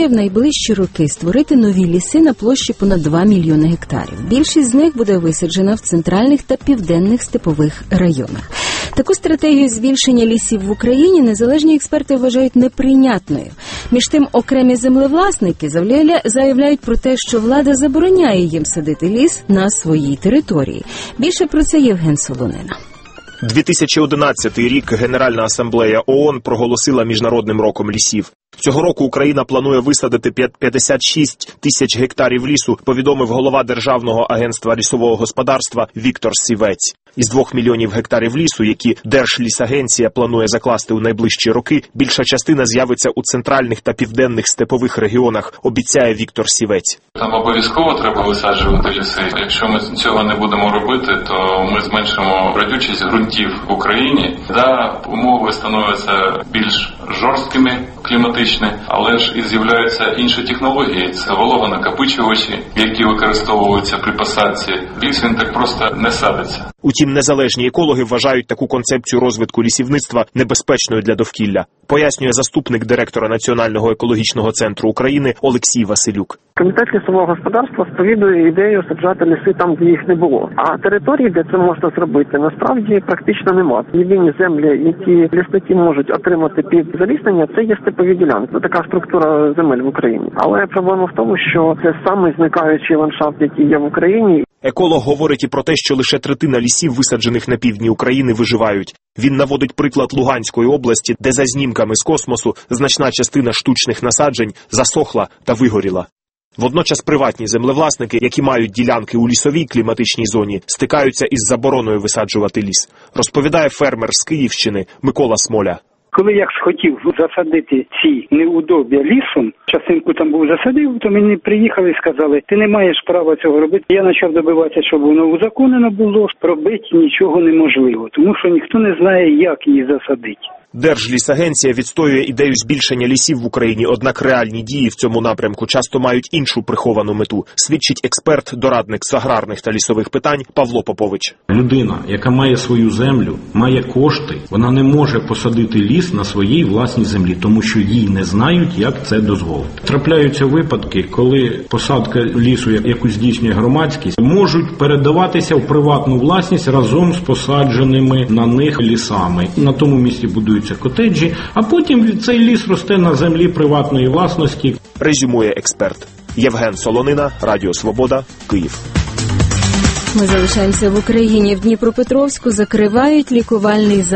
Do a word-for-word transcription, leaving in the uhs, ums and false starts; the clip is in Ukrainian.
планує в найближчі роки створити нові ліси на площі понад два мільйони гектарів. Більшість з них буде висаджена в центральних та південних степових районах. Таку стратегію збільшення лісів в Україні незалежні експерти вважають неприйнятною. Між тим, окремі землевласники заявляють про те, що влада забороняє їм садити ліс на своїй території. Більше про це Євген Солонина. дві тисячі одинадцятий рік Генеральна асамблея ООН проголосила Міжнародним роком лісів. Цього року Україна планує висадити п'ятдесят шість тисяч гектарів лісу, повідомив голова Державного агентства лісового господарства Віктор Сівець. Із двох мільйонів гектарів лісу, які Держлісагенція планує закласти у найближчі роки, більша частина з'явиться у центральних та південних степових регіонах, обіцяє Віктор Сівець. Там обов'язково треба висаджувати ліси. Якщо ми цього не будемо робити, то ми зменшимо родючість ґрунтів в Україні. Да, умови становляться більш жорсткими, кліматичні, але ж і з'являються інші технології. Це вологонакопичувачі, які використовуються при посадці. Ліс він так просто не садиться. Утім, незалежні екологи вважають таку концепцію розвитку лісівництва небезпечною для довкілля, пояснює заступник директора Національного екологічного центру України Олексій Василюк. Комітет лісового господарства сповідує ідею саджати ліси там, де їх не було. А території, де це можна зробити, насправді практично нема. Єдині землі, які лісники можуть отримати під заліснення, це є степові ділянки. Це така структура земель в Україні. Але проблема в тому, що це саме зникаючий ландшафт, який є в Україні. Еколог говорить і про те, що лише третина лісів, висаджених на півдні України, виживають. Він наводить приклад Луганської області, де за знімками з космосу значна частина штучних насаджень засохла та вигоріла. Водночас приватні землевласники, які мають ділянки у лісовій кліматичній зоні, стикаються із забороною висаджувати ліс, розповідає фермер з Київщини Микола Смоля. Коли я схотів засадити ці неудоб'я лісом, частинку там був засадив, то мені приїхали і сказали, ти не маєш права цього робити. Я почав добиватися, щоб воно узаконено було, робити нічого неможливо, тому що ніхто не знає, як її засадити. Держлісагенція відстоює ідею збільшення лісів в Україні, однак реальні дії в цьому напрямку часто мають іншу приховану мету, свідчить експерт-дорадник з аграрних та лісових питань Павло Попович. Людина, яка має свою землю, має кошти, вона не може посадити ліс на своїй власній землі, тому що їй не знають, як це дозволити. Трапляються випадки, коли посадка лісу, яку здійснює громадськість, можуть передаватися в приватну власність разом з посадженими на них лісами. На тому місці будують котеджі, а потім цей ліс росте на землі приватної власності. Резюмує експерт. Євген Солонина, Радіо Свобода, Київ. Ми залишаємося в Україні. В Дніпропетровську закривають лікувальний заклад.